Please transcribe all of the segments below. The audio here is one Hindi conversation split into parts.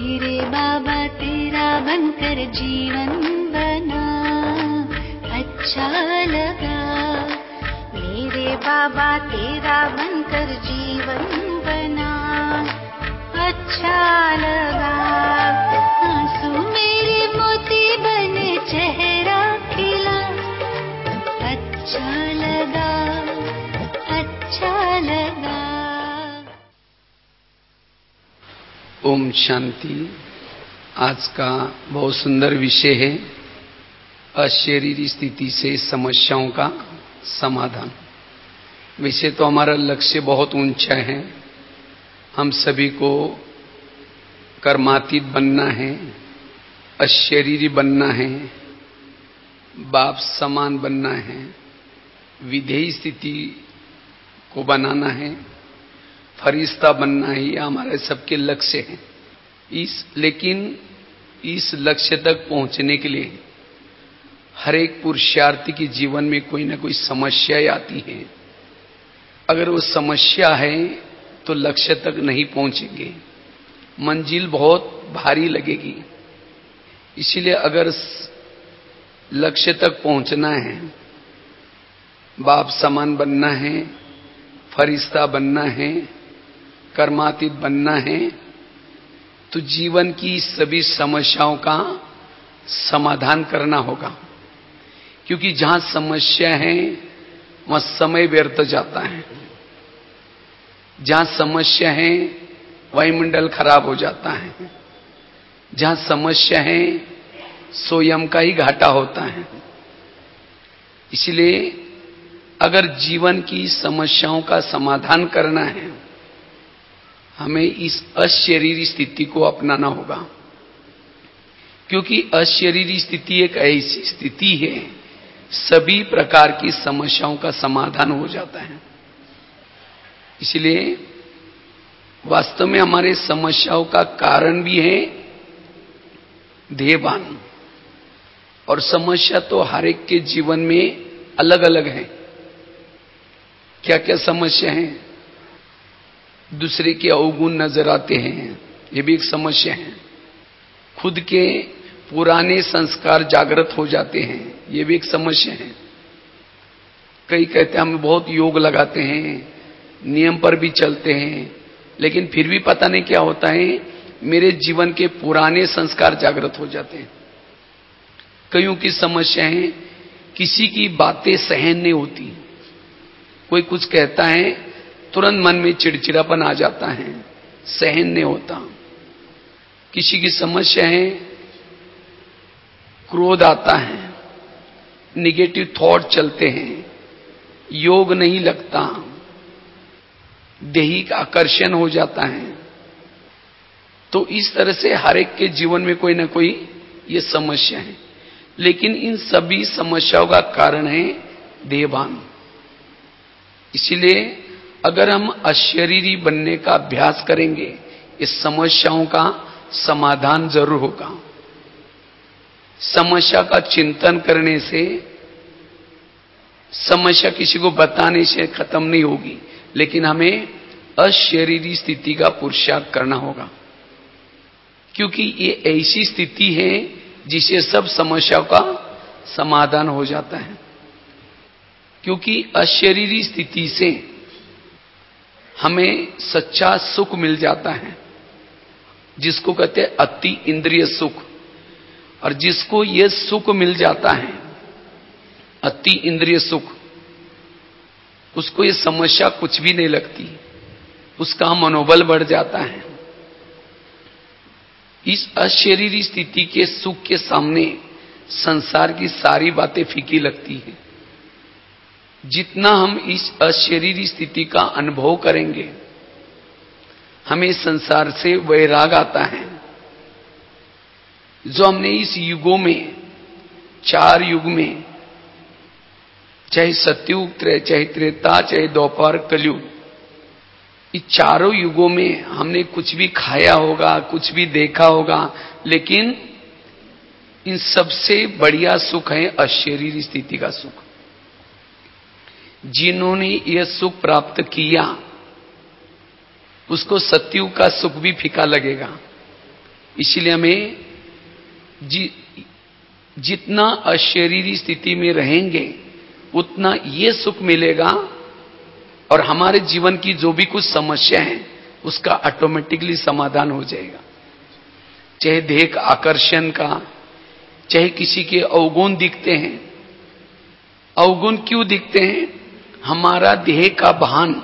मेरे बाबा तेरा बनकर जीवन बना, अच्छा लगा। मेरे बाबा तेरा बनकर जीवन बना, अच्छा लगा। आंसू मेरे मोती बने चेहरा खिला, अच्छा लगा, अच्छा लगा। ओम शांति। आज का बहुत सुंदर विषय है अशरीरी स्थिति से समस्याओं का समाधान। वैसे तो हमारा लक्ष्य बहुत ऊंचा है, हम सभी को कर्मातीत बनना है, अशरीरी बनना है, बाप समान बनना है, विधेयी स्थिति को बनाना है, फरिश्ता बनना है। ये हमारे सबके लक्ष्य है। लेकिन इस लक्ष्य तक पहुंचने के लिए हर एक पुरुषार्थी के जीवन में कोई ना कोई समस्याएं आती है। अगर वो समस्या है तो लक्ष्य तक नहीं पहुंचेंगे, मंजिल बहुत भारी लगेगी। इसीलिए अगर लक्ष्य तक पहुंचना है, बाप समान बनना है, फरिश्ता बनना है, कर्मातीत बनना है, तो जीवन की सभी समस्याओं का समाधान करना होगा। क्योंकि जहां समस्या है वहां समय व्यर्थ जाता है, जहां समस्या है वायुमंडल खराब हो जाता है, जहां समस्या है स्वयं का ही घाटा होता है। इसलिए अगर जीवन की समस्याओं का समाधान करना है, हमें इस अशरीरी स्थिति को अपनाना होगा। क्योंकि अशरीरी स्थिति एक ऐसी स्थिति है, सभी प्रकार की समस्याओं का समाधान हो जाता है। इसलिए वास्तव में हमारे समस्याओं का कारण भी है देहभान, और समस्या तो हर एक के जीवन में अलग अलग है। क्या क्या समस्या है? दूसरे के अवगुण नजर आते हैं, ये भी एक समस्या है। खुद के पुराने संस्कार जागृत हो जाते हैं, ये भी एक समस्या है। कई कहते हैं हम बहुत योग लगाते हैं, नियम पर भी चलते हैं, लेकिन फिर भी पता नहीं क्या होता है, मेरे जीवन के पुराने संस्कार जागृत हो जाते हैं। कईयों की समस्या है किसी की बातें सहन नहीं होती। कोई कुछ कहता है तुरंत मन में चिड़चिड़ापन आ जाता है, सहन नहीं होता। किसी की समस्या है क्रोध आता है, निगेटिव थॉट चलते हैं, योग नहीं लगता, दैहिक आकर्षण हो जाता है। तो इस तरह से हर एक के जीवन में कोई ना कोई ये समस्या है। लेकिन इन सभी समस्याओं का कारण है देहभान। इसीलिए अगर हम अशरीरी बनने का अभ्यास करेंगे, इस समस्याओं का समाधान जरूर होगा। समस्या का चिंतन करने से समस्या किसी को बताने से खत्म नहीं होगी, लेकिन हमें अशरीरी स्थिति का पुरुषार्थ करना होगा। क्योंकि ये ऐसी स्थिति है जिसे सब समस्याओं का समाधान हो जाता है। क्योंकि अशरीरी स्थिति से हमें सच्चा सुख मिल जाता है, जिसको कहते हैं अति इंद्रिय सुख। और जिसको ये सुख मिल जाता है, अति इंद्रिय सुख, उसको ये समस्या कुछ भी नहीं लगती, उसका मनोबल बढ़ जाता है। इस अशरीरी स्थिति के सुख के सामने संसार की सारी बातें फीकी लगती हैं। जितना हम इस अशरीरी स्थिति का अनुभव करेंगे, हमें संसार से वैराग आता है। जो हमने इस युगों में, 4 युग में, चाहे सतयुग, चाहे त्रेता, चाहे द्वापर, कलयुग, इस चारों युगों में हमने कुछ भी खाया होगा, कुछ भी देखा होगा, लेकिन इन सबसे बढ़िया सुख है अशरीरी स्थिति का सुख। जिन्होंने यह सुख प्राप्त किया, उसको सतयुग का सुख भी फीका लगेगा। इसलिए हमें जितना अशरीरी स्थिति में रहेंगे उतना ये सुख मिलेगा, और हमारे जीवन की जो भी कुछ समस्या है उसका ऑटोमेटिकली समाधान हो जाएगा। चाहे देह का आकर्षण का, चाहे किसी के अवगुण दिखते हैं। अवगुण क्यों दिखते हैं? हमारा देह का भान,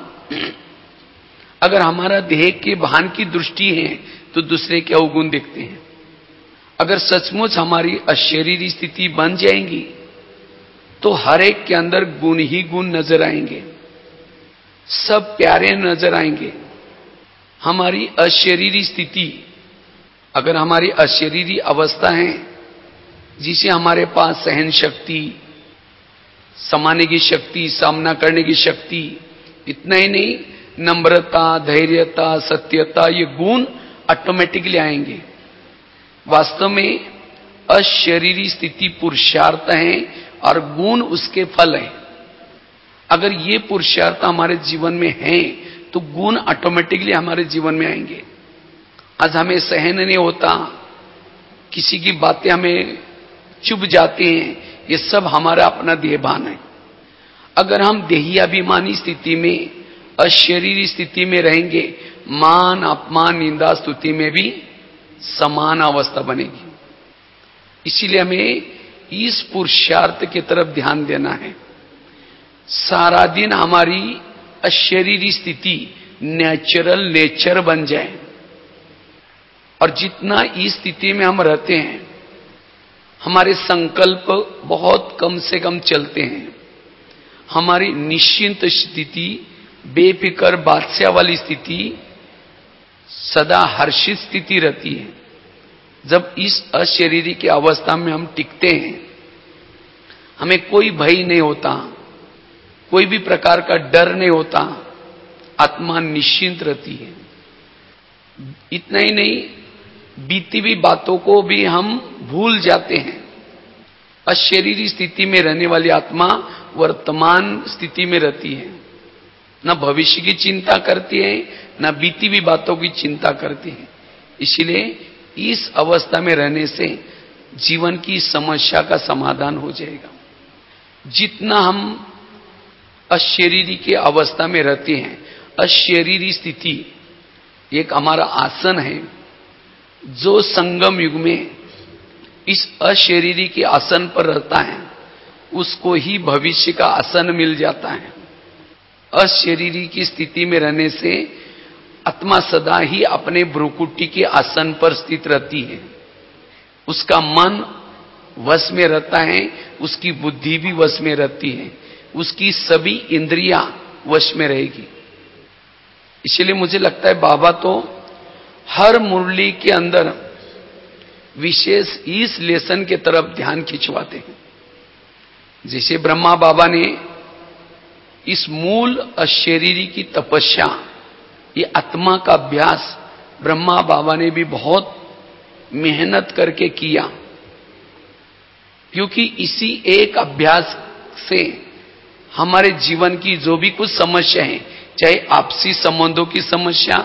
अगर हमारा देह के भान की दृष्टि है तो दूसरे के अवगुण दिखते हैं। अगर सचमुच हमारी अशरीरी स्थिति बन जाएंगी तो हर एक के अंदर गुण ही गुण नजर आएंगे, सब प्यारे नजर आएंगे। हमारी अशरीरी स्थिति, अगर हमारी अशरीरी अवस्था है जिसे हमारे पास सहन शक्ति, समाने की शक्ति, सामना करने की शक्ति, इतना ही नहीं, नम्रता, धैर्यता, सत्यता, ये गुण ऑटोमेटिकली आएंगे। वास्तव में अशरीरी स्थिति पुरुषार्थ है और गुण उसके फल है। अगर ये पुरुषार्थ हमारे जीवन में है तो गुण ऑटोमेटिकली हमारे जीवन में आएंगे। आज हमें सहन नहीं होता, किसी की बातें हमें चुभ जाती हैं, ये सब हमारा अपना देहभान है। अगर हम देहियाभिमानी स्थिति में, अशरीरी स्थिति में रहेंगे, मान अपमान निंदा स्तुति में भी समान अवस्था बनेगी। इसीलिए हमें इस पुरुषार्थ की तरफ ध्यान देना है। सारा दिन हमारी अशरीरी स्थिति नेचुरल नेचर बन जाए, और जितना इस स्थिति में हम रहते हैं हमारे संकल्प बहुत कम से कम चलते हैं। हमारी निश्चिंत स्थिति, बेफिक्र बादशाह वाली स्थिति, सदा हर्षित स्थिति रहती है। जब इस अशरीरी की अवस्था में हम टिकते हैं, हमें कोई भय नहीं होता, कोई भी प्रकार का डर नहीं होता, आत्मा निश्चिंत रहती है। इतना ही नहीं, बीती हुई बातों को भी हम भूल जाते हैं। अशरीरी स्थिति में रहने वाली आत्मा वर्तमान स्थिति में रहती है, न भविष्य की चिंता करती है, न बीती हुई बातों की चिंता करती है। इसलिए इस अवस्था में रहने से जीवन की समस्या का समाधान हो जाएगा। जितना हम अशरीरी की अवस्था में रहते हैं, अशरीरी स्थिति एक हमारा आसन है, जो संगम युग में इस अशरीरी के आसन पर रहता है उसको ही भविष्य का आसन मिल जाता है। अशरीरी की स्थिति में रहने से आत्मा सदा ही अपने भ्रुकुटी के आसन पर स्थित रहती है। उसका मन वश में रहता है, उसकी बुद्धि भी वश में रहती है, उसकी सभी इंद्रियां वश में रहेगी। इसलिए मुझे लगता है बाबा तो हर मुरली के अंदर विशेष इस लेसन के तरफ ध्यान खिंचवाते हैं। जैसे ब्रह्मा बाबा ने इस मूल अशरीरी की तपस्या, ये आत्मा का अभ्यास ब्रह्मा बाबा ने भी बहुत मेहनत करके किया, क्योंकि इसी एक अभ्यास से हमारे जीवन की जो भी कुछ समस्या है, चाहे आपसी संबंधों की समस्या,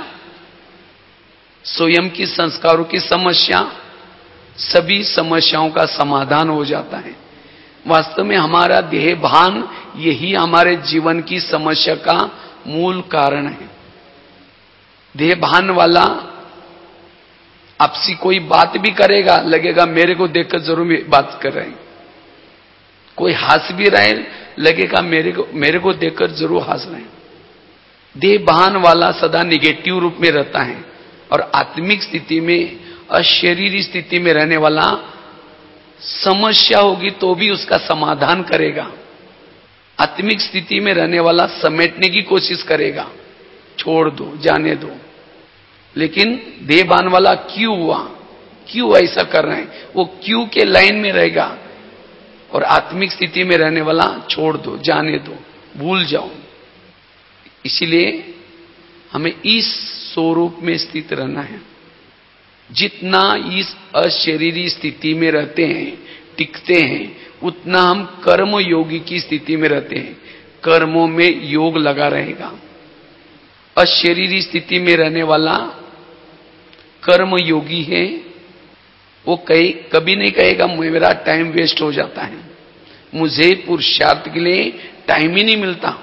स्वयं की संस्कारों की समस्या, सभी समस्याओं का समाधान हो जाता है। वास्तव में हमारा देह भान यही हमारे जीवन की समस्या का मूल कारण है। देह भान वाला आपसी कोई बात भी करेगा, लगेगा मेरे को देखकर जरूर बात कर रहे हैं। कोई हंस भी रहे, लगेगा मेरे को देखकर जरूर हंस रहे हैं। देह भान वाला सदा निगेटिव रूप में रहता है, और आत्मिक स्थिति में, अशरीरी स्थिति में रहने वाला समस्या होगी तो भी उसका समाधान करेगा। आत्मिक स्थिति में रहने वाला समेटने की कोशिश करेगा, छोड़ दो, जाने दो। लेकिन देहभान वाला क्यों हुआ, क्यों ऐसा कर रहे हैं, वो क्यों के लाइन में रहेगा। और आत्मिक स्थिति में रहने वाला छोड़ दो, जाने दो, भूल जाओ। इसीलिए हमें इस स्वरूप में स्थित रहना है। जितना इस अशरीरी स्थिति में रहते हैं, टिकते हैं, उतना हम कर्म योगी की स्थिति में रहते हैं। कर्मों में योग लगा रहेगा। अशरीरी स्थिति में रहने वाला कर्म योगी है, वो कभी नहीं कहेगा मेरा टाइम वेस्ट हो जाता है, मुझे पुरुषार्थ के लिए टाइम ही नहीं मिलता।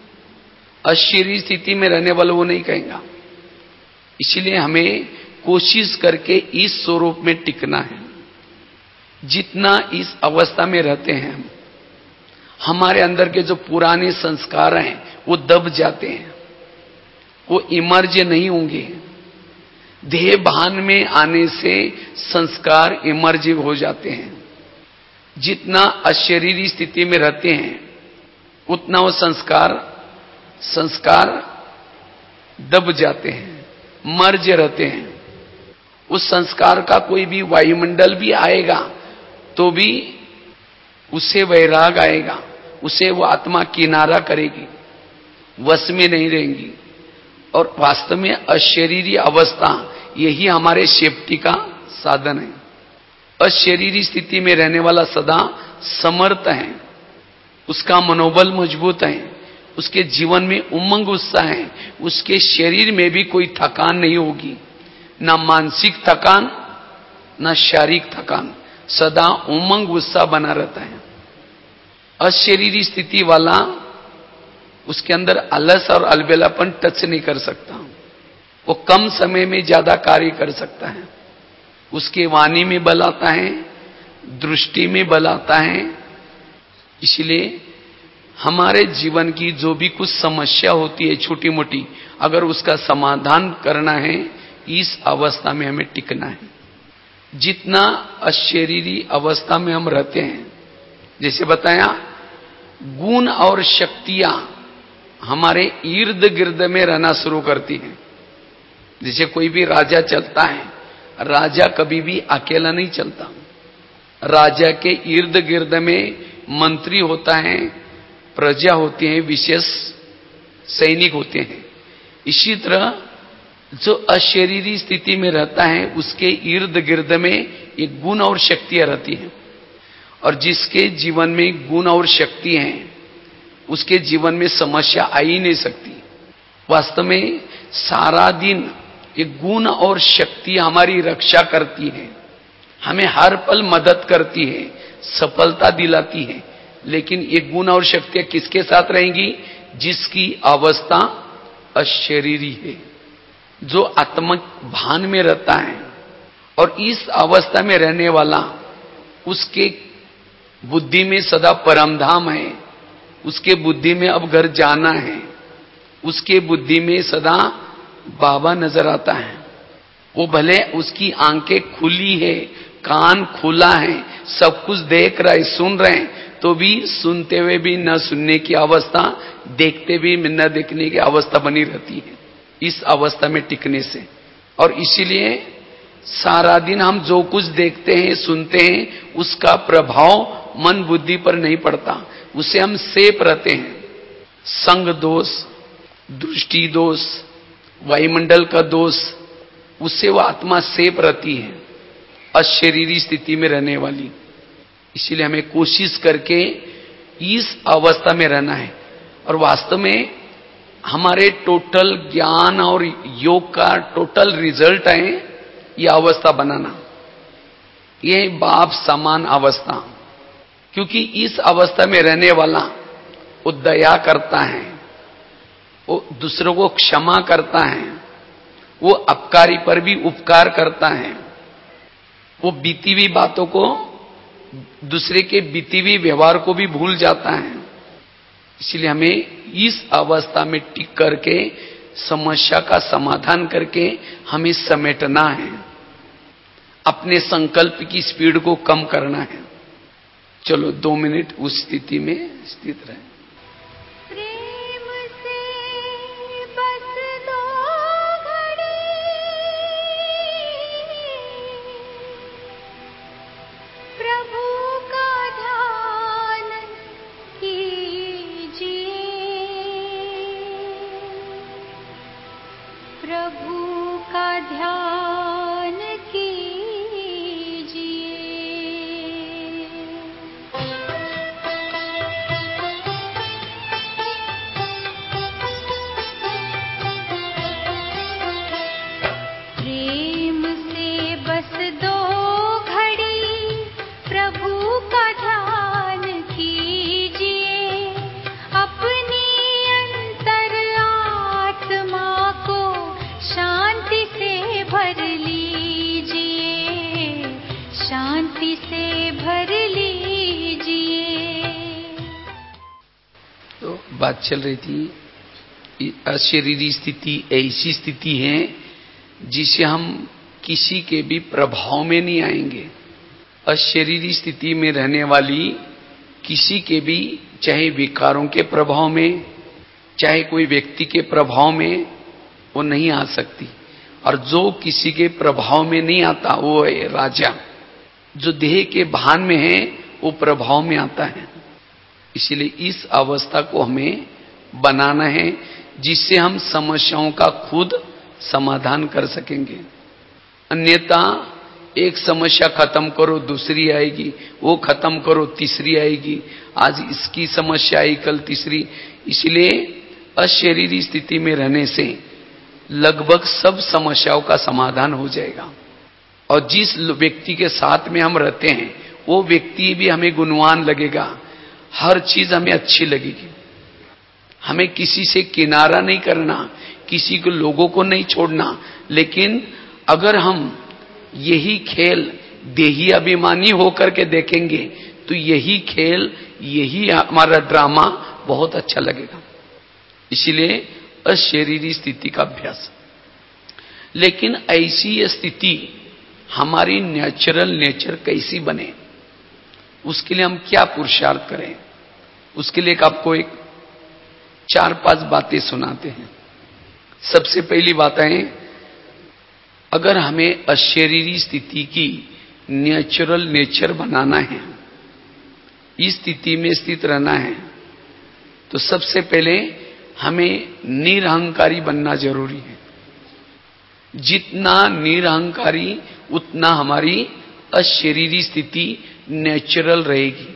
अशरीरी स्थिति में रहने वाला वो नहीं कहेगा। इसलिए हमें कोशिश करके इस स्वरूप में टिकना है। जितना इस अवस्था में रहते हैं हम, हमारे अंदर के जो पुराने संस्कार हैं वो दब जाते हैं, वो इमर्ज नहीं होंगे। देह भान में आने से संस्कार इमर्ज हो जाते हैं। जितना अशरीरी स्थिति में रहते हैं उतना वो संस्कार दब जाते हैं, मर्ज रहते हैं। उस संस्कार का कोई भी वायुमंडल भी आएगा तो भी उससे वैराग आएगा, उसे वो आत्मा किनारा करेगी, वश में नहीं रहेंगी। और वास्तव में अशरीरी अवस्था यही हमारे सेफ्टी का साधन है। अशरीरी स्थिति में रहने वाला सदा समर्थ है, उसका मनोबल मजबूत है, उसके जीवन में उमंग उत्साह है, उसके शरीर में भी कोई थकान नहीं होगी, ना मानसिक थकान ना शारीरिक थकान, सदा उमंग उत्साह बना रहता है। अशरीरी स्थिति वाला उसके अंदर अलस और अलबेलापन टच नहीं कर सकता। वो कम समय में ज्यादा कार्य कर सकता है। उसके वाणी में बल आता है, दृष्टि में बल आता है। इसलिए हमारे जीवन की जो भी कुछ समस्या होती है छोटी मोटी, अगर उसका समाधान करना है, इस अवस्था में हमें टिकना है। जितना अशरीरी अवस्था में हम रहते हैं, जैसे बताया, गुण और शक्तियां हमारे इर्द गिर्द में रहना शुरू करती हैं। जैसे कोई भी राजा चलता है, राजा कभी भी अकेला नहीं चलता। राजा के इर्द गिर्द में मंत्री होता है, प्रजा होती है, विशेष सैनिक होते हैं। इसी तरह जो अशरीरी स्थिति में रहता है उसके इर्द गिर्द में एक गुण और शक्तियां रहती हैं। और जिसके जीवन में गुण और शक्ति हैं उसके जीवन में समस्या आ ही नहीं सकती। वास्तव में सारा दिन ये गुण और शक्ति हमारी रक्षा करती है, हमें हर पल मदद करती है, सफलता दिलाती है। लेकिन ये गुण और शक्तियां किसके साथ रहेंगी? जिसकी अवस्था अशरीरी है, जो आत्मक भान में रहता है। और इस अवस्था में रहने वाला, उसके बुद्धि में सदा परमधाम है, उसके बुद्धि में अब घर जाना है, उसके बुद्धि में सदा बाबा नजर आता है। वो भले उसकी आंखें खुली है, कान खुला है, सब कुछ देख रहा है, सुन रहे हैं, तो भी सुनते हुए भी न सुनने की अवस्था, देखते भी न देखने की अवस्था बनी रहती है इस अवस्था में टिकने से। और इसीलिए सारा दिन हम जो कुछ देखते हैं सुनते हैं उसका प्रभाव मन बुद्धि पर नहीं पड़ता, उसे हम सेफ रहते हैं। संग दोष, दृष्टि दोष, वायुमंडल का दोष, उससे वह आत्मा सेफ रहती है, अशरीरी स्थिति में रहने वाली। इसीलिए हमें कोशिश करके इस अवस्था में रहना है। और वास्तव में हमारे टोटल ज्ञान और योग का टोटल रिजल्ट है यह अवस्था बनाना, यह बाप समान अवस्था। क्योंकि इस अवस्था में रहने वाला वो दया करता है, वो दूसरों को क्षमा करता है, वो अपकारी पर भी उपकार करता है, वो बीती हुई बातों को, दूसरे के बीती हुई व्यवहार को भी भूल जाता है। इसलिए हमें इस अवस्था में टिक करके समस्या का समाधान करके हमें समेटना है, अपने संकल्प की स्पीड को कम करना है। चलो 2 मिनट उस स्थिति में स्थित रहे। प्रेम से बस दो घड़ी प्रभु का ध्यान कीजिए, प्रभु का ध्यान कीजिए। बात चल रही थी, अशरीरी स्थिति ऐसी स्थिति है जिसे हम किसी के भी प्रभाव में नहीं आएंगे। अशरीरी स्थिति में रहने वाली किसी के भी, चाहे विकारों के प्रभाव में, चाहे कोई व्यक्ति के प्रभाव में, वो नहीं आ सकती। और जो किसी के प्रभाव में नहीं आता वो है राजा। जो देह के भान में है वो प्रभाव में आता है। इसलिए इस अवस्था को हमें बनाना है जिससे हम समस्याओं का खुद समाधान कर सकेंगे। अन्यथा एक समस्या खत्म करो दूसरी आएगी, वो खत्म करो तीसरी आएगी, आज इसकी समस्या आई कल तीसरी। इसलिए अशरीरी स्थिति में रहने से लगभग सब समस्याओं का समाधान हो जाएगा। और जिस व्यक्ति के साथ में हम रहते हैं वो व्यक्ति भी हमें गुणवान लगेगा, हर चीज हमें अच्छी लगेगी। हमें किसी से किनारा नहीं करना, किसी को लोगों को नहीं छोड़ना। लेकिन अगर हम यही खेल देही अभिमानी होकर के देखेंगे तो यही खेल, यही हमारा ड्रामा बहुत अच्छा लगेगा। इसीलिए अशरीरी स्थिति का अभ्यास। लेकिन ऐसी स्थिति हमारी नेचुरल नेचर कैसी बने, उसके लिए हम क्या पुरुषार्थ करें, उसके लिए आपको एक 4-5 बातें सुनाते हैं। सबसे पहली बात है, अगर हमें अशरीरी स्थिति की नेचुरल नेचर बनाना है, इस स्थिति में स्थित रहना है, तो सबसे पहले हमें निरहंकारी बनना जरूरी है। जितना निरहंकारी उतना हमारी अशरीरी स्थिति नेचुरल रहेगी।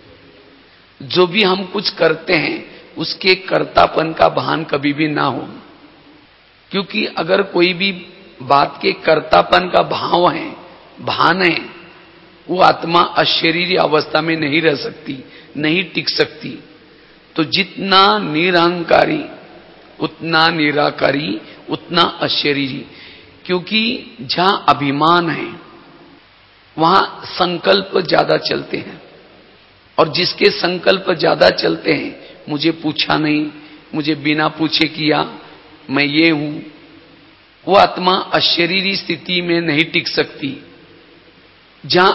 जो भी हम कुछ करते हैं उसके कर्तापन का भान कभी भी ना हो। क्योंकि अगर कोई भी बात के कर्तापन का भाव है, भान है, वो आत्मा अशरीरी अवस्था में नहीं रह सकती, नहीं टिक सकती। तो जितना निरहंकारी उतना निराकारी उतना अशरीरी। क्योंकि जहां अभिमान है वहां संकल्प ज्यादा चलते हैं, और जिसके संकल्प ज्यादा चलते हैं, मुझे पूछा नहीं, मुझे बिना पूछे किया, मैं ये हूं, वो आत्मा अशरीरी स्थिति में नहीं टिक सकती। जहां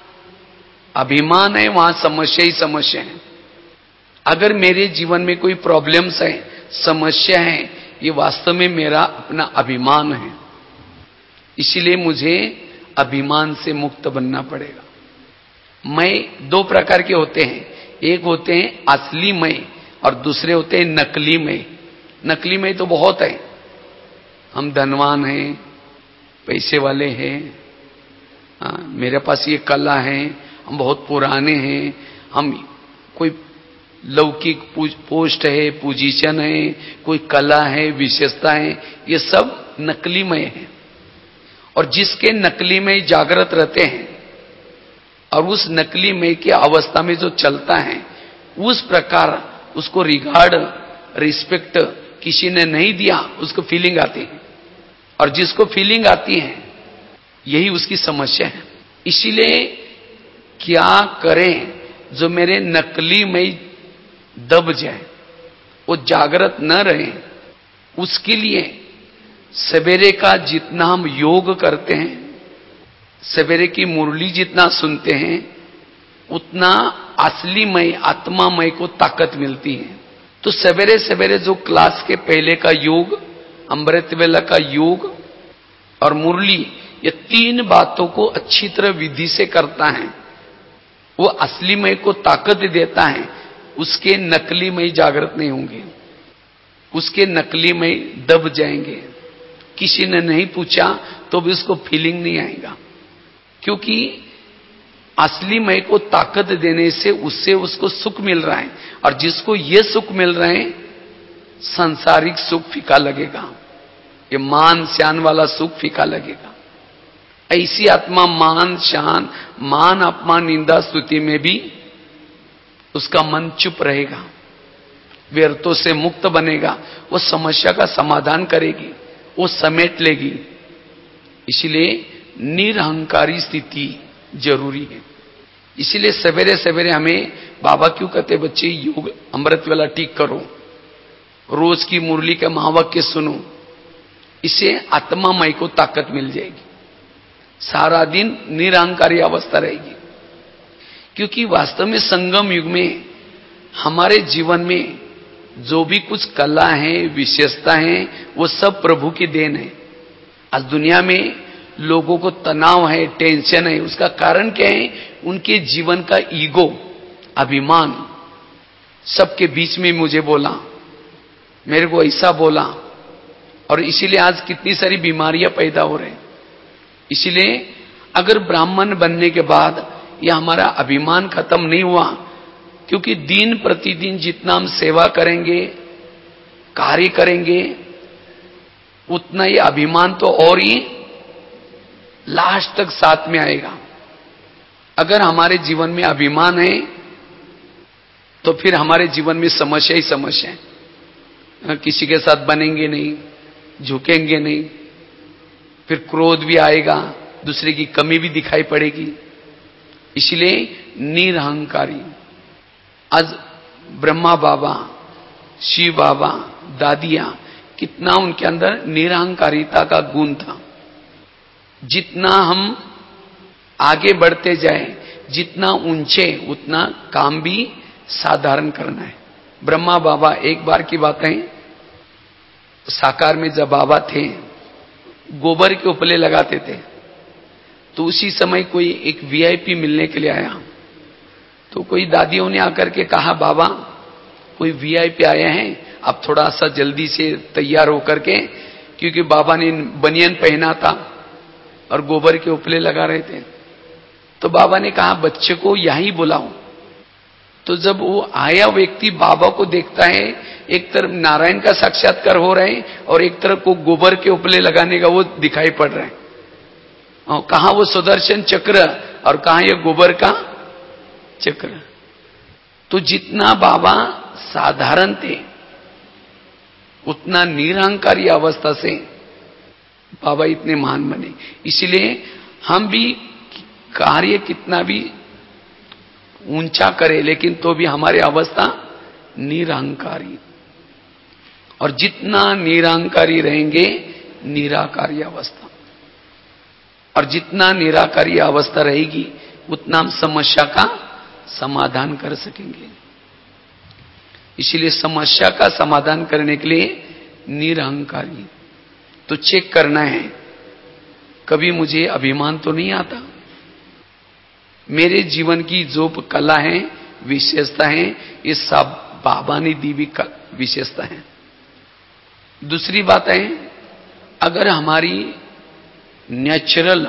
अभिमान है वहां समस्या ही समस्या है। अगर मेरे जीवन में कोई प्रॉब्लम्स है, समस्या है, ये वास्तव में मेरा अपना अभिमान है। इसीलिए मुझे अभिमान से मुक्त बनना पड़ेगा। मैं 2 प्रकार के होते हैं, एक होते हैं असली मैं और दूसरे होते हैं नकली मैं। नकली मैं तो बहुत है, हम धनवान हैं, पैसे वाले हैं, मेरे पास ये कला है, हम बहुत पुराने हैं, हम कोई लौकिक पोस्ट है, पोजीशन है, कोई कला है, विशेषता है, ये सब नकली मैं है। और जिसके नकली में जागृत रहते हैं और उस नकली में की अवस्था में जो चलता है, उस प्रकार उसको रिगार्ड, रिस्पेक्ट किसी ने नहीं दिया, उसको फीलिंग आती है। और जिसको फीलिंग आती है यही उसकी समस्या है। इसीलिए क्या करें जो मेरे नकली में दब जाए, वो जागृत न रहे। उसके लिए सवेरे का जितना हम योग करते हैं, सवेरे की मुरली जितना सुनते हैं, उतना असली मय, आत्मामय को ताकत मिलती है। तो सवेरे सवेरे जो क्लास के पहले का योग, अमृत वेला का योग और मुरली, ये 3 बातों को अच्छी तरह विधि से करता है, वो असली मय को ताकत देता है। उसके नकली मय जागृत नहीं होंगे, उसके नकली मय दब जाएंगे। किसी ने नहीं पूछा तो भी उसको फीलिंग नहीं आएगा, क्योंकि असली मय को ताकत देने से उससे उसको सुख मिल रहा है। और जिसको ये सुख मिल रहा है, सांसारिक सुख फीका लगेगा, ये मान शान वाला सुख फीका लगेगा। ऐसी आत्मा मान शान, मान अपमान निंदा स्तुति में भी उसका मन चुप रहेगा, व्यर्थों से मुक्त बनेगा, वो समस्या का समाधान करेगी, वो समेट लेगी। इसलिए निरहंकारी स्थिति जरूरी है। इसीलिए सवेरे सवेरे हमें बाबा क्यों कहते बच्चे योग अमृत वाला ठीक करो, रोज की मुरली के महावाक्य सुनो, इससे आत्मा मय को ताकत मिल जाएगी, सारा दिन निरहंकारी अवस्था रहेगी। क्योंकि वास्तव में संगम युग में हमारे जीवन में जो भी कुछ कला है, विशेषता है, वो सब प्रभु की देन है। आज दुनिया में लोगों को तनाव है, टेंशन है, उसका कारण क्या है? उनके जीवन का ईगो, अभिमान, सबके बीच में मुझे बोला, मेरे को ऐसा बोला, और इसीलिए आज कितनी सारी बीमारियां पैदा हो रही हैं। इसीलिए अगर ब्राह्मण बनने के बाद यह हमारा अभिमान खत्म नहीं हुआ, क्योंकि दिन प्रतिदिन जितना हम सेवा करेंगे, कार्य करेंगे, उतना ही अभिमान तो और ही लास्ट तक साथ में आएगा। अगर हमारे जीवन में अभिमान है तो फिर हमारे जीवन में समस्या ही समस्या है। किसी के साथ बनेंगे नहीं, झुकेंगे नहीं, फिर क्रोध भी आएगा, दूसरे की कमी भी दिखाई पड़ेगी। इसलिए निरहंकारी। आज ब्रह्मा बाबा, शिव बाबा, दादियां, कितना उनके अंदर निरहंकारिता का गुण था। जितना हम आगे बढ़ते जाए, जितना ऊंचे, उतना काम भी साधारण करना है। ब्रह्मा बाबा, एक बार की बात है, साकार में जब बाबा थे, गोबर के उपले लगाते थे, तो उसी समय कोई एक वीआईपी मिलने के लिए आया। तो कोई दादियों ने आकर के कहा, बाबा कोई वीआईपी आया है, आप थोड़ा सा जल्दी से तैयार होकर के, क्योंकि बाबा ने बनियान पहना था और गोबर के उपले लगा रहे थे। तो बाबा ने कहा, बच्चे को यहीं बुलाओ। तो जब वो आया व्यक्ति बाबा को देखता है, एक तरफ नारायण का साक्षात्कार हो रहा है और एक तरफ को गोबर के उपले लगाने का वो दिखाई पड़ रहा है। और कहां वो सुदर्शन चक्र और कहां ये गोबर का चक्र। तो जितना बाबा साधारण थे, उतना निरहंकारी अवस्था से बाबा इतने महान बने। इसलिए हम भी कार्य कितना भी ऊंचा करें, लेकिन तो भी हमारी अवस्था निरहंकारी। और जितना निरहंकारी रहेंगे, निराकारी अवस्था, और जितना निराकारी अवस्था रहेगी, उतना हम समस्या का समाधान कर सकेंगे। इसलिए समस्या का समाधान करने के लिए निरहंकारी। तो चेक करना है, कभी मुझे अभिमान तो नहीं आता, मेरे जीवन की जो कला है, विशेषता है, ये सब बाबा ने दी हुई विशेषता है। दूसरी बात है, अगर हमारी नेचुरल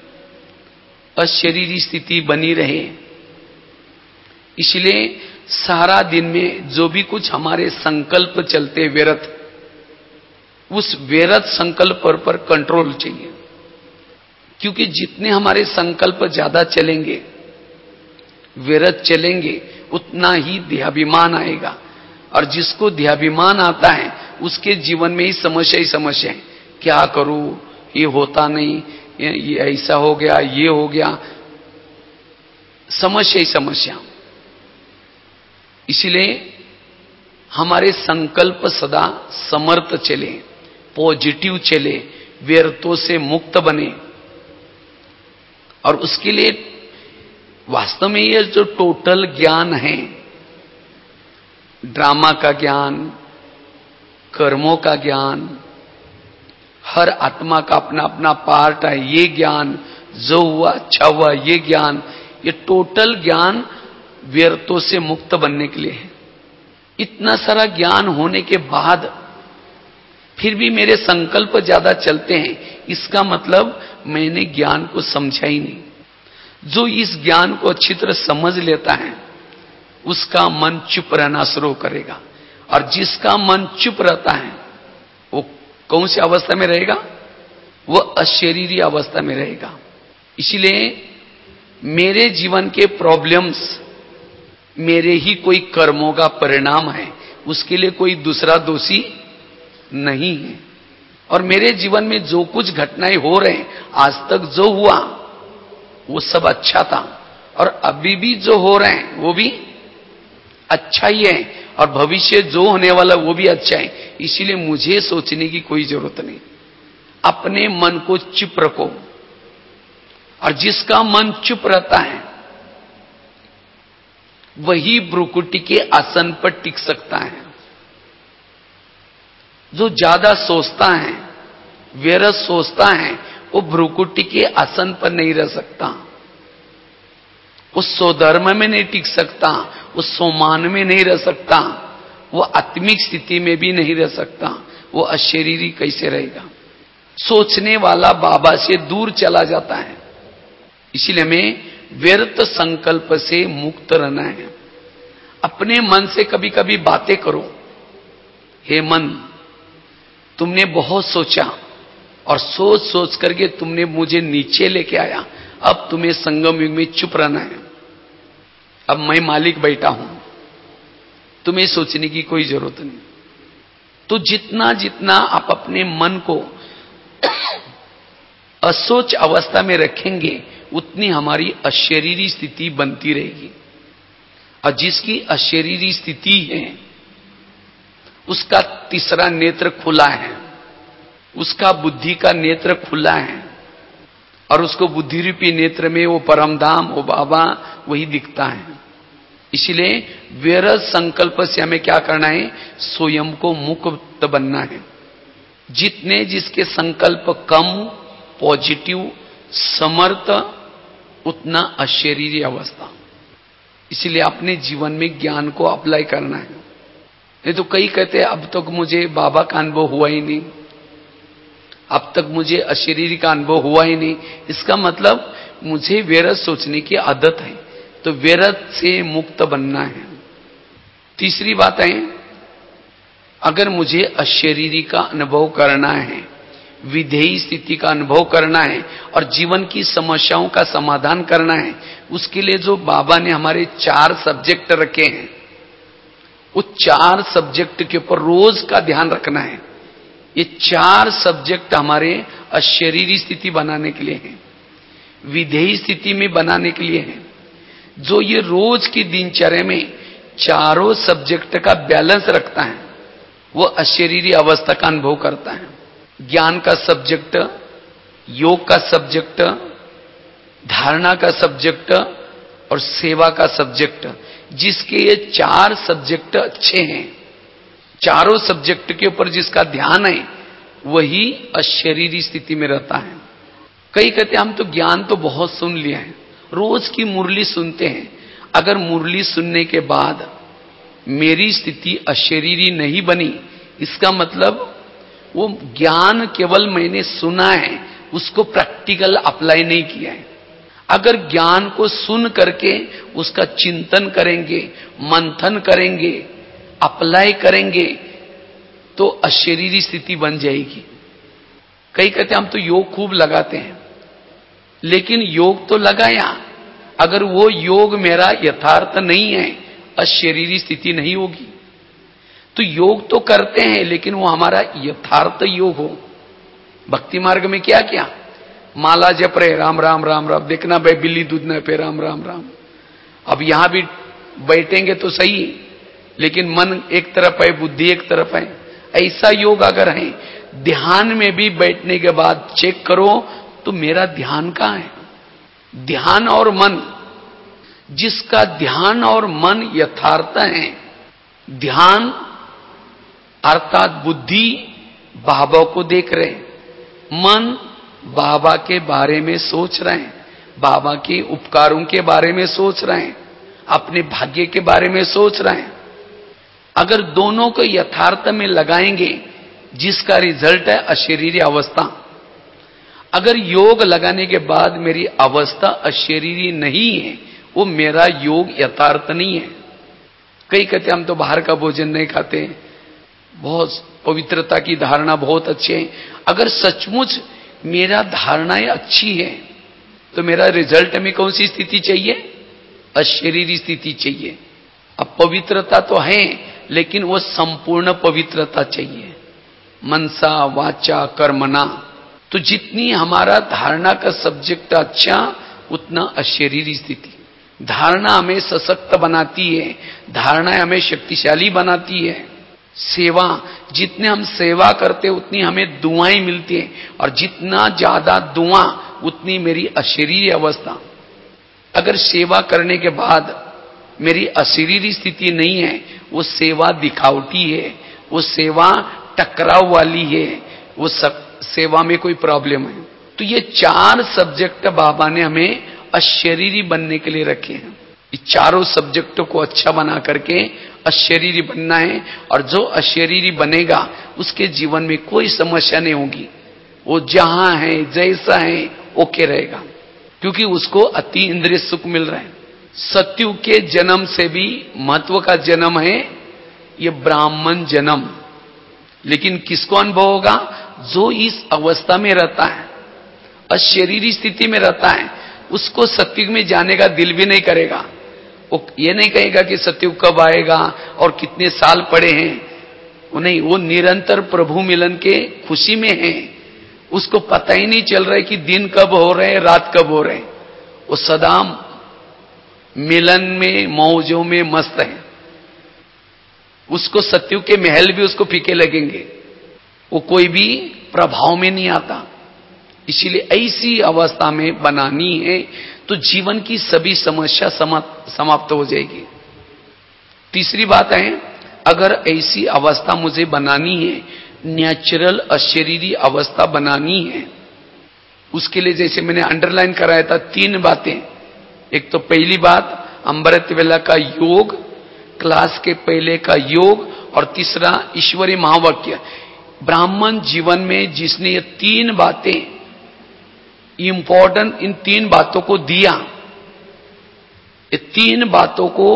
अशरीरी स्थिति बनी रहे, इसलिए सारा दिन में जो भी कुछ हमारे संकल्प चलते व्यर्थ, उस व्यर्थ संकल्प पर कंट्रोल चाहिए। क्योंकि जितने हमारे संकल्प ज्यादा चलेंगे, व्यर्थ चलेंगे, उतना ही देहाभिमान आएगा। और जिसको देहाभिमान आता है, उसके जीवन में ही समस्या है। क्या करूं, ये होता नहीं, ये ऐसा हो गया, ये हो गया, समस्या ही समस्या। इसलिए हमारे संकल्प सदा समर्थ चले, पॉजिटिव चले, व्यर्थों से मुक्त बने। और उसके लिए वास्तव में ये जो टोटल ज्ञान है, ड्रामा का ज्ञान, कर्मों का ज्ञान, हर आत्मा का अपना अपना पार्ट है, ये ज्ञान, जो हुआ अच्छा हुआ, ये ज्ञान, ये टोटल ज्ञान व्यर्थों से मुक्त बनने के लिए है। इतना सारा ज्ञान होने के बाद फिर भी मेरे संकल्प ज्यादा चलते हैं, इसका मतलब मैंने ज्ञान को समझा ही नहीं। जो इस ज्ञान को अच्छी तरह समझ लेता है, उसका मन चुप रहना शुरू करेगा। और जिसका मन चुप रहता है, वो कौन सी अवस्था में रहेगा? वो अशरीरी अवस्था में रहेगा। इसलिए मेरे जीवन के प्रॉब्लम्स मेरे ही कोई कर्मों का परिणाम है, उसके लिए कोई दूसरा दोषी नहीं है। और मेरे जीवन में जो कुछ घटनाएं हो रहे हैं, आज तक जो हुआ वो सब अच्छा था, और अभी भी जो हो रहे हैं वो भी अच्छा ही है। और भविष्य जो होने वाला वो भी अच्छा है, इसीलिए मुझे सोचने की कोई जरूरत नहीं। अपने मन को चुप रखो, और जिसका मन चुप रहता है वही भ्रुकुटी के आसन पर टिक सकता है। जो ज्यादा सोचता है, व्यर्थ सोचता है, वो भ्रुकुटी के आसन पर नहीं रह सकता, उस स्वधर्म में नहीं टिक सकता, उस सोमान में नहीं रह सकता, वो आत्मिक स्थिति में भी नहीं रह सकता। वो अशरीरी कैसे रहेगा? सोचने वाला बाबा से दूर चला जाता है। इसलिए हमें व्यर्थ संकल्प से मुक्त रहना है। अपने मन से कभी कभी बातें करो, हे मन, तुमने बहुत सोचा और सोच सोच करके तुमने मुझे नीचे लेके आया, अब तुम्हें संगम युग में चुप रहना है। अब मैं मालिक बैठा हूं, तुम्हें सोचने की कोई जरूरत नहीं। तो जितना जितना आप अपने मन को असोच अवस्था में रखेंगे, उतनी हमारी अशरीरी स्थिति बनती रहेगी। और जिसकी अशरीरी स्थिति है, उसका तीसरा नेत्र खुला है, उसका बुद्धि का नेत्र खुला है, और उसको बुद्धि रूपी नेत्र में वो परमधाम, वो बाबा, वही दिखता है। इसलिए व्यर्थ संकल्प से हमें क्या करना है? स्वयं को मुक्त बनना है। जितने जिसके संकल्प कम, पॉजिटिव, समर्थ, उतना अशरीरी अवस्था। इसलिए अपने जीवन में ज्ञान को अप्लाई करना है। नहीं तो कई कहते हैं अब तक मुझे बाबा का अनुभव हुआ ही नहीं, अब तक मुझे अशरीरी का अनुभव हुआ ही नहीं। इसका मतलब मुझे व्यर्थ सोचने की आदत है, तो व्यर्थ से मुक्त बनना है। तीसरी बात है, अगर मुझे अशरीरी का अनुभव करना है, विधेयी स्थिति का अनुभव करना है और जीवन की समस्याओं का समाधान करना है, उसके लिए जो बाबा ने हमारे 4 सब्जेक्ट रखे हैं, वो 4 सब्जेक्ट के ऊपर रोज का ध्यान रखना है। ये 4 सब्जेक्ट हमारे अशरीरी स्थिति बनाने के लिए हैं, विधेयी स्थिति में बनाने के लिए हैं। जो ये रोज की दिनचर्या में चारों सब्जेक्ट का बैलेंस रखता है, वो अशरीरी अवस्था का अनुभव करता है। ज्ञान का सब्जेक्ट, योग का सब्जेक्ट, धारणा का सब्जेक्ट और सेवा का सब्जेक्ट, जिसके ये 4 सब्जेक्ट अच्छे हैं, चारों सब्जेक्ट के ऊपर जिसका ध्यान है, वही अशरीरी स्थिति में रहता है। कई कहते हैं हम तो ज्ञान तो बहुत सुन लिया है, रोज की मुरली सुनते हैं, अगर मुरली सुनने के बाद मेरी स्थिति अशरीरी नहीं बनी, इसका मतलब वो ज्ञान केवल मैंने सुना है, उसको प्रैक्टिकल अप्लाई नहीं किया है। अगर ज्ञान को सुन करके उसका चिंतन करेंगे, मंथन करेंगे, अप्लाई करेंगे, तो अशरीरी स्थिति बन जाएगी। कई कहते हैं हम तो योग खूब लगाते हैं, लेकिन योग तो लगाया, अगर वो योग मेरा यथार्थ नहीं है, अशरीरी स्थिति नहीं होगी। तो योग तो करते हैं, लेकिन वो हमारा यथार्थ योग हो। भक्ति मार्ग में क्या क्या? माला जप रहे, राम राम राम राम, देखना भाई बिल्ली दूध न पे, राम राम राम। अब यहां भी बैठेंगे तो सही, लेकिन मन एक तरफ है, बुद्धि एक तरफ है। ऐसा योग अगर है, ध्यान में भी बैठने के बाद चेक करो तो मेरा ध्यान कहां है? ध्यान और मन, जिसका ध्यान और मन यथार्थ है, ध्यान अर्थात बुद्धि बाबा को देख रहे, मन बाबा के बारे में सोच रहे हैं, बाबा के उपकारों के बारे में सोच रहे हैं, अपने भाग्य के बारे में सोच रहे हैं। अगर दोनों को यथार्थ में लगाएंगे, जिसका रिजल्ट है अशरीरी अवस्था। अगर योग लगाने के बाद मेरी अवस्था अशरीरी नहीं है, वो मेरा योग यथार्थ नहीं है। कई कहते हम तो बाहर का भोजन नहीं खाते, बहुत पवित्रता की धारणा बहुत अच्छी है। अगर सचमुच मेरा धारणाएं अच्छी है, तो मेरा रिजल्ट में कौन सी स्थिति चाहिए? अशरीरी स्थिति चाहिए। अब पवित्रता तो है, लेकिन वो संपूर्ण पवित्रता चाहिए, मनसा वाचा कर्मणा। तो जितनी हमारा धारणा का सब्जेक्ट अच्छा, उतना अशरीरी स्थिति। धारणा हमें सशक्त बनाती है, धारणा हमें शक्तिशाली बनाती है। सेवा, जितने हम सेवा करते उतनी हमें दुआएं मिलती है, और जितना ज्यादा दुआ उतनी मेरी अशरीरी अवस्था। अगर सेवा करने के बाद मेरी अशरीरी स्थिति नहीं है, वो सेवा दिखावटी है, वो सेवा टकराव वाली है, वो सेवा में कोई प्रॉब्लम है। तो ये 4 सब्जेक्ट बाबा ने हमें अशरीरी बनने के लिए रखे हैं। ये चारों सब्जेक्टों को अच्छा बना करके अशरीरी बनना है, और जो अशरीरी बनेगा उसके जीवन में कोई समस्या नहीं होगी। वो जहां है जैसा है ओके रहेगा, क्योंकि उसको अति इंद्रिय सुख मिल रहा है। सत्युग के जन्म से भी महत्व का जन्म है ये ब्राह्मण जन्म। लेकिन किसको अनुभव होगा? जो इस अवस्था में रहता है, अशरीरी स्थिति में रहता है, उसको सत्युग में जाने का दिल भी नहीं करेगा। वो ये नहीं कहेगा कि सत्युग कब आएगा और कितने साल पड़े हैं, वो नहीं, वो निरंतर प्रभु मिलन के खुशी में है। उसको पता ही नहीं चल रहा है कि दिन कब हो रहे हैं, रात कब हो रहे हैं। वो सदा मिलन में, मौजों में मस्त है। उसको सत्युग के महल भी उसको फीके लगेंगे, वो कोई भी प्रभाव में नहीं आता। इसीलिए ऐसी अवस्था में बनानी है तो जीवन की सभी समस्या समाप्त हो जाएगी। तीसरी बात है, अगर ऐसी अवस्था मुझे बनानी है, नेचुरल अशरीरी अवस्था बनानी है, उसके लिए जैसे मैंने अंडरलाइन कराया था 3 बातें। एक तो पहली बात अमृत वेला का योग, क्लास के पहले का योग, और तीसरा ईश्वरी महावाक्य। ब्राह्मण जीवन में जिसने ये 3 बातें इंपॉर्टेंट, इन 3 बातों को दिया, ये 3 बातों को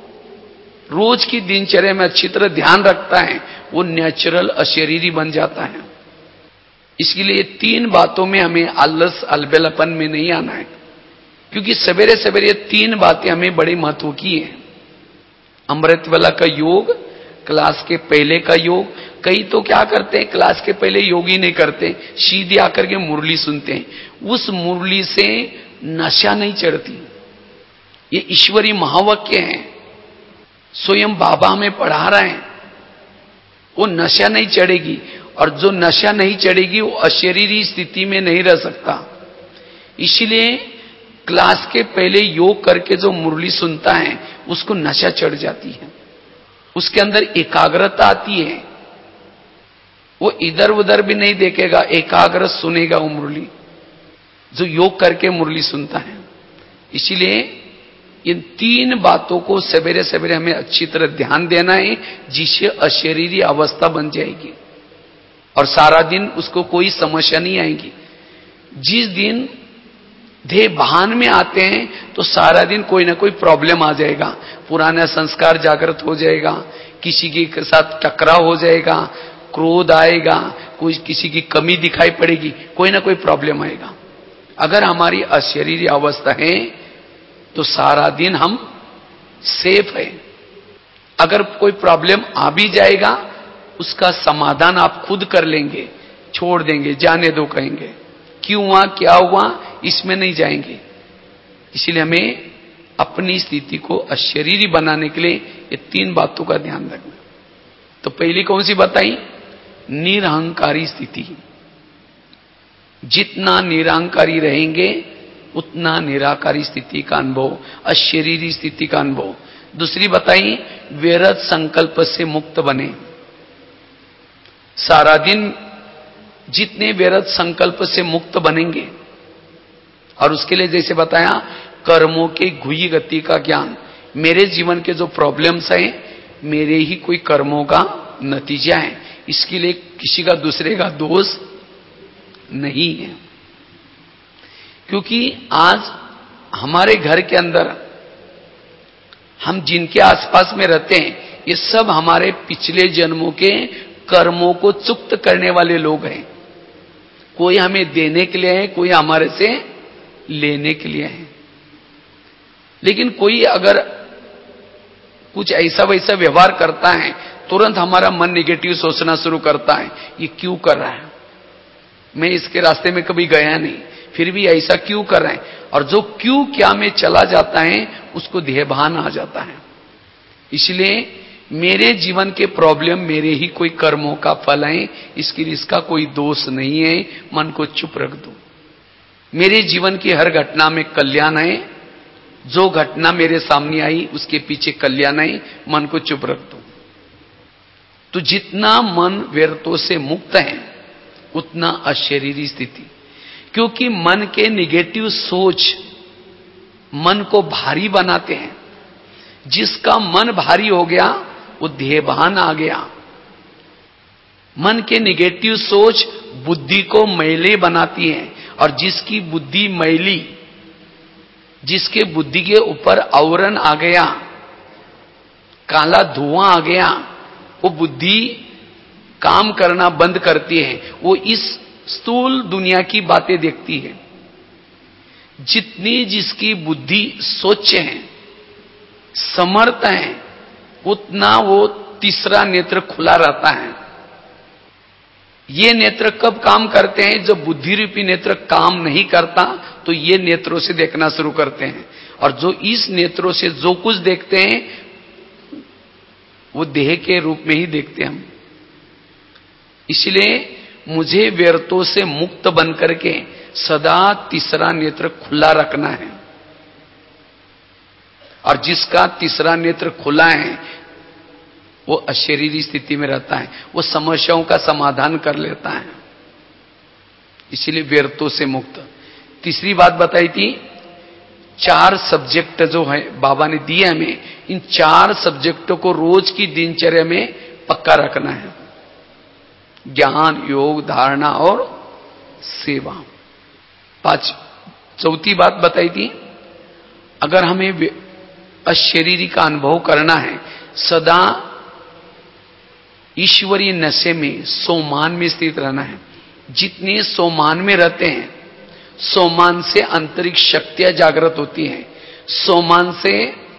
रोज की दिनचर्या में अच्छी तरह ध्यान रखता है, वो नेचुरल अशरीरी बन जाता है। इसके लिए 3 बातों में हमें आलस अलबेलापन में नहीं आना है, क्योंकि सवेरे सवेरे ये 3 बातें हमें बड़ी महत्व की है। अमृत वेला का योग, क्लास के पहले का योग। कई तो क्या करते हैं, क्लास के पहले योग ही नहीं करते, सीधे आकर के मुरली सुनते हैं। उस मुरली से नशा नहीं चढ़ती। ये ईश्वरी महावाक्य है, स्वयं बाबा हमें पढ़ा रहे हैं, वो नशा नहीं चढ़ेगी। और जो नशा नहीं चढ़ेगी वो अशरीरी स्थिति में नहीं रह सकता। इसलिए क्लास के पहले योग करके जो मुरली सुनता है उसको नशा चढ़ जाती है, उसके अंदर एकाग्रता आती है, वो इधर उधर भी नहीं देखेगा, एकाग्र सुनेगा वो मुरली, जो योग करके मुरली सुनता है। इसीलिए इन 3 बातों को सवेरे सवेरे हमें अच्छी तरह ध्यान देना है, जिससे अशरीरी अवस्था बन जाएगी और सारा दिन उसको कोई समस्या नहीं आएगी। जिस दिन देह भान में आते हैं तो सारा दिन कोई ना कोई प्रॉब्लम आ जाएगा, पुराना संस्कार जागृत हो जाएगा, किसी के साथ टकराव हो जाएगा, क्रोध आएगा, कोई किसी की कमी दिखाई पड़ेगी, कोई ना कोई प्रॉब्लम आएगा। अगर हमारी अशरीरी अवस्था है तो सारा दिन हम सेफ है। अगर कोई प्रॉब्लम आ भी जाएगा उसका समाधान आप खुद कर लेंगे, छोड़ देंगे, जाने दो कहेंगे, क्यों हुआ क्या हुआ इसमें नहीं जाएंगे। इसलिए हमें अपनी स्थिति को अशरीरी बनाने के लिए ये 3 बातों का ध्यान रखना। तो पहली कौन सी बताई? निरहंकारी स्थिति। जितना निरहंकारी रहेंगे उतना निराकारी स्थिति का अनुभव, अशरीरी स्थिति का अनुभव। दूसरी बताई, व्यर्थ संकल्प से मुक्त बने। सारा दिन जितने व्यर्थ संकल्प से मुक्त बनेंगे, और उसके लिए जैसे बताया कर्मों के गुही गति का ज्ञान। मेरे जीवन के जो प्रॉब्लम्स हैं मेरे ही कोई कर्मों का नतीजा है, इसके लिए किसी का दूसरे का दोष नहीं है। क्योंकि आज हमारे घर के अंदर हम जिनके आसपास में रहते हैं ये सब हमारे पिछले जन्मों के कर्मों को चुक्त करने वाले लोग हैं। कोई हमें देने के लिए है, कोई हमारे से लेने के लिए है। लेकिन कोई अगर कुछ ऐसा वैसा व्यवहार करता है तुरंत हमारा मन नेगेटिव सोचना शुरू करता है, ये क्यों कर रहा है, मैं इसके रास्ते में कभी गया नहीं, फिर भी ऐसा क्यों कर रहे हैं, और जो क्यों क्या में चला जाता है उसको देहभान आ जाता है। इसलिए मेरे जीवन के प्रॉब्लम मेरे ही कोई कर्मों का फल है, इसका कोई दोष नहीं है, मन को चुप रख दो। मेरे जीवन की हर घटना में कल्याण है, जो घटना मेरे सामने आई उसके पीछे कल्याण है, मन को चुप रख दो। तो जितना मन व्यर्थों से मुक्त है उतना अशरीरी स्थिति, क्योंकि मन के निगेटिव सोच मन को भारी बनाते हैं। जिसका मन भारी हो गया वो देहभान आ गया। मन के निगेटिव सोच बुद्धि को मैले बनाती है, और जिसकी बुद्धि मैली, जिसके बुद्धि के ऊपर आवरण आ गया, काला धुआं आ गया, वो बुद्धि काम करना बंद करती है, वो इस स्थूल दुनिया की बातें देखती है। जितनी जिसकी बुद्धि स्वच्छ है, समर्थ है, उतना वो तीसरा नेत्र खुला रहता है। ये नेत्र कब काम करते हैं? जब बुद्धि रूपी नेत्र काम नहीं करता तो ये नेत्रों से देखना शुरू करते हैं, और जो इस नेत्रों से जो कुछ देखते हैं वो देह के रूप में ही देखते हैं हम। इसलिए मुझे व्यर्थों से मुक्त बन करके सदा तीसरा नेत्र खुला रखना है, और जिसका तीसरा नेत्र खुला है वो अशरीरी स्थिति में रहता है, वो समस्याओं का समाधान कर लेता है। इसलिए व्यर्थों से मुक्त। तीसरी बात बताई थी, 4 सब्जेक्ट जो है बाबा ने दिए हमें, इन 4 सब्जेक्टों को रोज की दिनचर्या में पक्का रखना है। ज्ञान, योग, धारणा और सेवा। चौथी बात बताई थी, अगर हमें अशरीरी का अनुभव करना है, सदा ईश्वरीय नशे में, सोमान में स्थित रहना है। जितने सोमान में रहते हैं, सोमान से आंतरिक शक्तियां जागृत होती हैं। सोमान से,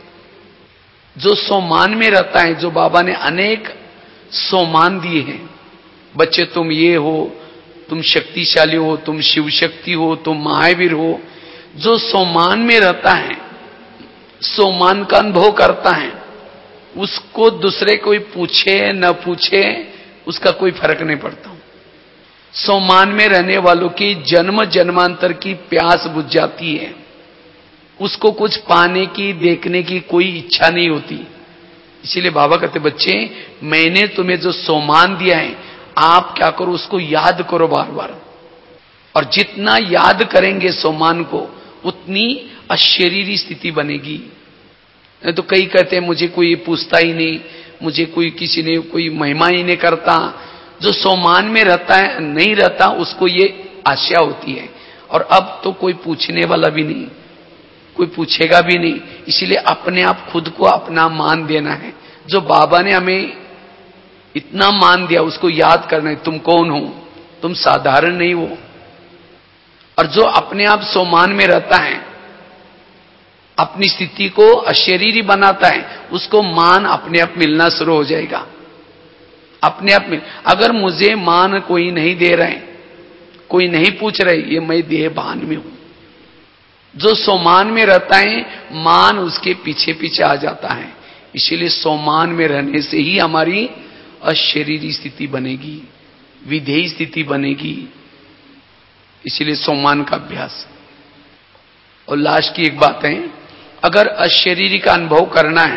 जो सोमान में रहता है, जो बाबा ने अनेक सोमान दिए हैं, बच्चे तुम ये हो, तुम शक्तिशाली हो, तुम शिव शक्ति हो, तुम महावीर हो, जो सोमान में रहता है, सोमान का अनुभव करता है, उसको दूसरे कोई पूछे न पूछे उसका कोई फर्क नहीं पड़ता। सोमान में रहने वालों की जन्म जन्मांतर की प्यास बुझ जाती है, उसको कुछ पाने की, देखने की कोई इच्छा नहीं होती। इसीलिए बाबा कहते, बच्चे मैंने तुम्हें जो सोमान दिया है, आप क्या करो, उसको याद करो बार बार, और जितना याद करेंगे सोमान को उतनी अशरीरी स्थिति बनेगी। तो कई कहते हैं मुझे कोई पूछता ही नहीं, मुझे कोई किसी ने कोई महिमा ही नहीं करता। जो सोमान में रहता है, नहीं रहता, उसको ये आशा होती है, और अब तो कोई पूछने वाला भी नहीं, कोई पूछेगा भी नहीं। इसीलिए अपने आप खुद को अपना मान देना है। जो बाबा ने हमें इतना मान दिया उसको याद करना है, तुम कौन हो, तुम साधारण नहीं हो। और जो अपने आप सोमान में रहता है, अपनी स्थिति को अशरीरी बनाता है, उसको मान अपने आप मिलना शुरू हो जाएगा, अपने आप मिल। अगर मुझे मान कोई नहीं दे रहे, कोई नहीं पूछ रहे, ये मैं देहभान में हूं। जो सोमान में रहता है, मान उसके पीछे पीछे आ जाता है। इसीलिए सोमान में रहने से ही हमारी अशरीरी स्थिति बनेगी, विधेयी स्थिति बनेगी। इसीलिए सोमान का अभ्यास। और लास्ट की एक बात है, अगर अशरीरी का अनुभव करना है,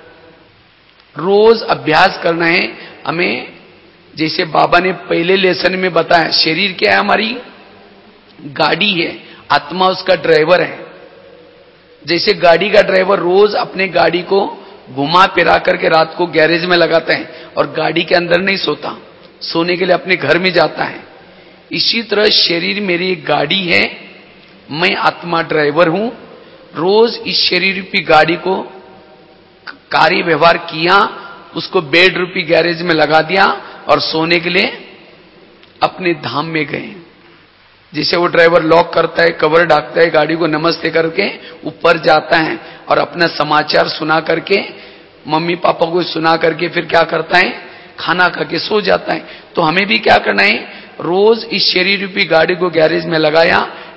रोज अभ्यास करना है हमें। जैसे बाबा ने पहले लेसन में बताया, शरीर क्या है? हमारी गाड़ी है, आत्मा उसका ड्राइवर है। जैसे गाड़ी का ड्राइवर रोज अपने गाड़ी को घुमा फिरा करके रात को गैरेज में लगाता है, और गाड़ी के अंदर नहीं सोता, सोने के लिए अपने घर में जाता है। इसी तरह शरीर मेरी एक गाड़ी है, मैं आत्मा ड्राइवर हूं। रोज इस शरीर रूपी गाड़ी को कार्य व्यवहार किया, उसको बेड रूपी गैरेज में लगा दिया, और सोने के लिए अपने धाम में गए। जैसे वो ड्राइवर लॉक करता है, कवर ढाकता है, गाड़ी को नमस्ते करके ऊपर जाता है, और अपना समाचार सुना करके, मम्मी पापा को सुना करके फिर क्या करता है, खाना खा के सो जाता है। तो हमें भी क्या करना है, रोज इस शरीर रूपी गाड़ी को गैरेज में लगाया,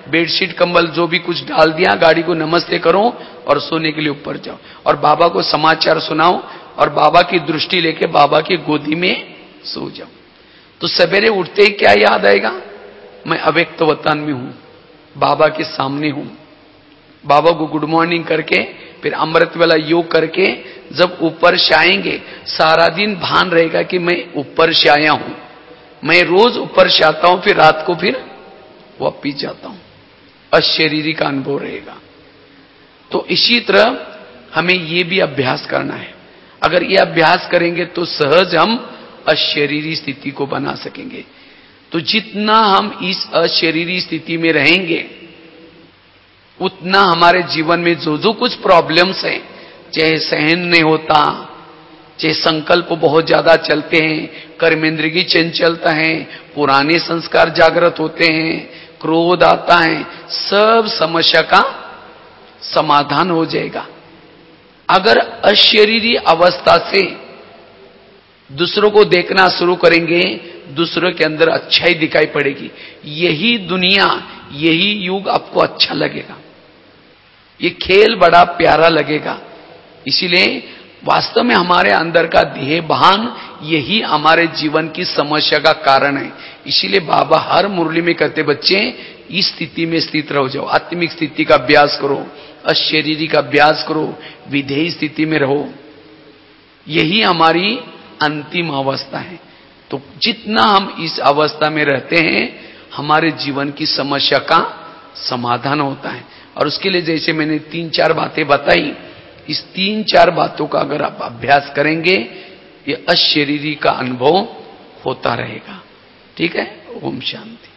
बेडशीट कंबल जो भी कुछ डाल दिया, गाड़ी को नमस्ते करो और सोने के लिए ऊपर जाओ और बाबा को समाचार सुनाओ और बाबा की दृष्टि लेके बाबा की गोदी में सो जाओ। तो सवेरे उठते ही क्या याद आएगा? मैं अव्यक्त वतन में हूं, बाबा के सामने हूं। बाबा को गुड मॉर्निंग करके फिर अमृत वाला योग करके जब ऊपर से आएंगे, सारा दिन भान रहेगा कि मैं ऊपर से आया हूं, मैं रोज ऊपर से आता हूं, फिर रात को फिर वापिस जाता हूं। अशरीरी का अनुभव रहेगा। तो इसी तरह हमें ये भी अभ्यास करना है। अगर ये अभ्यास करेंगे तो सहज हम अशरीरी स्थिति को बना सकेंगे। तो जितना हम इस अशरीरी स्थिति में रहेंगे, उतना हमारे जीवन में जो जो कुछ प्रॉब्लम्स हैं, चाहे सहन नहीं होता, चाहे संकल्प बहुत ज्यादा चलते हैं, कर्मेंद्र की चंचलता है, पुराने संस्कार जागृत होते हैं, क्रोध आता है, सब समस्या का समाधान हो जाएगा। अगर अशरीरी अवस्था से दूसरों को देखना शुरू करेंगे, दूसरों के अंदर अच्छाई दिखाई पड़ेगी, यही दुनिया, यही युग आपको अच्छा लगेगा, ये खेल बड़ा प्यारा लगेगा। इसीलिए वास्तव में हमारे अंदर का देह भान यही हमारे जीवन की समस्या का कारण है। इसीलिए बाबा हर मुरली में कहते, बच्चे इस स्थिति में स्थित रहो जाओ, आत्मिक स्थिति का अभ्यास करो, अशरीरी का अभ्यास करो, विधेय स्थिति में रहो, यही हमारी अंतिम अवस्था है। तो जितना हम इस अवस्था में रहते हैं, हमारे जीवन की समस्या का समाधान होता है। और उसके लिए जैसे मैंने 3-4 बातें बताई, इस 3-4 बातों का अगर आप अभ्यास करेंगे, ये अशरीरी का अनुभव होता रहेगा। ठीक है? ओम शांति।